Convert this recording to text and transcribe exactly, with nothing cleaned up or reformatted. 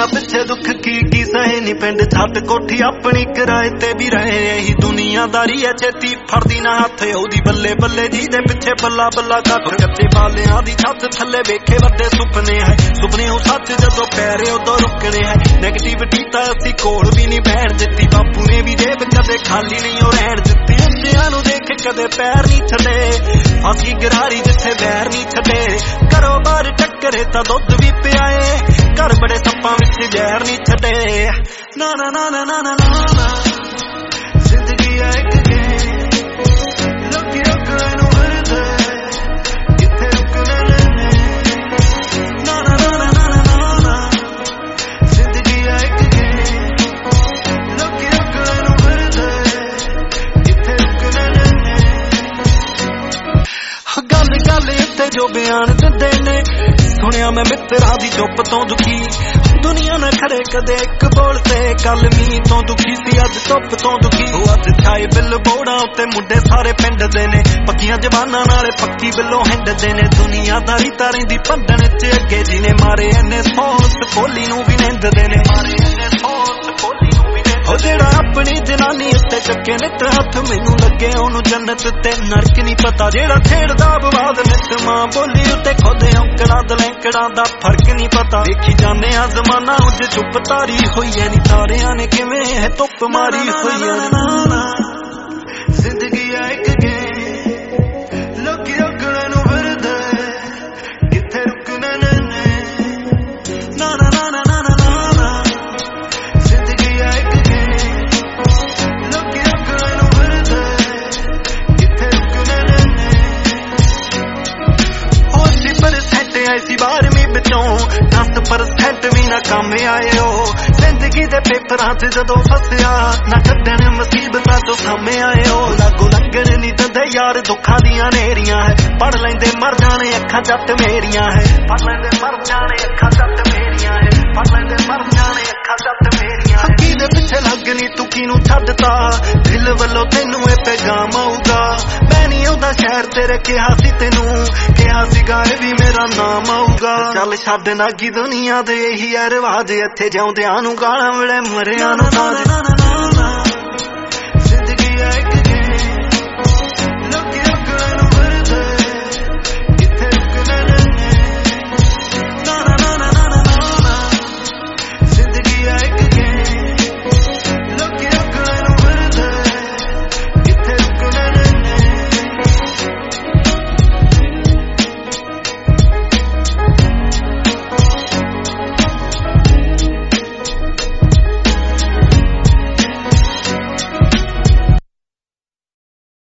दुनिया पिछे दुख की की सहे नी पिंड छत कोठी अपनी किराए ते भी रहे यही दुनियादारी है छेती फड़दी ना हथ ओदी बल्ले बल्ले जी दे पिछे बल्ला बल्ला कट कच्चे बालियां दी छत थल्ले वेखे वड्डे सुपने है सुपने हो सच जदों पैरे उदों रुकने है नेगेटिविटी तां असीं कोल भी नहीं बैठ दित्ती बापू ने भी जेब कदे खाली नहीं हो रहण दित्ती उन्हां नूं देख कदे पैर नहीं छड्डे फांसी गिरारी जिथे बैर नहीं छड्डे घरों बाहर टक्करे तां दुध भी पियाए घर बड़े सप्पां विच जहर नहीं छड्डे ना ना ना ना ना ना ना जिंदगी है एक गेम लोकी रोकणे नूं हरदे किथे रुकणे ने ना ना ना ना ना ना ना जिंदगी है एक गेम लोकी रोकणे नूं हरदे किथे रुकणे ने गल गल उत्ते जो बयान दिंदे ने सुनिया मैं मित्रा दी चुप तो दुखी दुनिया ना खड़े कदे एक बोल ते कल मी तो दुखी सी अज धुप तो दुखी वो अज छाए बिल बोड़ा उत्ते मुंडे सारे पिंड दे ने पक्कियां जवानां नाले पक्की बिल्लों हिंडदे ने दुनियादारी तारें दी भंडण च अगे जी ने मारे इन्ने सोस कोली नूं भी निंददे ने मारे इन्ने सोस कोली नूं भी ओ जेड़ा अपनी जनानी उत्ते चक्के नित हथ मैनू लगे ओनू जन्नत ते नरक नहीं पता जेड़ा छेड़दा बवाद नित मां बोली उत्ते खुद औंकड़ा दलैंकड़ा दा फर्क नहीं पता देखी जाने आ जमाना उज चुप तारी होई है नी तारियां ने किवें है धुप मारी होई है जिंदगी है एक गेम लोकी रोकणे नूं फिरदे किथे रुकणे ने ना ना ना ना ना ना ना जिंदगी है एक गेम लोकी रोकणे नूं फिरदे किथे रुकणे ने ओ अस्सी परसेंट ऐसी बारहवीं विचों दस परसेंट भी ना काम आए हो जिंदगी दे पेपरां च जदों फसिया ना कड्डण मुसीबतां तो सामे आए हो लागो लंघण नहीं दिंदे यार दुखां दियां नेरियां है पढ़ लैंदे मर जाने अखां जट मेरियां है पढ़ लैंदे मर जाने अखां जट मेरियां है पढ़ लैंदे मर जाने अखां जट मेरियां है की दे पिछे लगनी तू किनू छड्डता दिल वल्लों तैनू ए पैगाम आऊगा मैं नहीं आउंदा शहर तेरे किहा सी तैनू किहा सीगा ए भी मेरा नाम आऊगा चल छड्ड ना की दुनिया दे यही है रिवाज इत्थे जिउंदियां नूं गालां ਵੇਲੇ मरियां नूं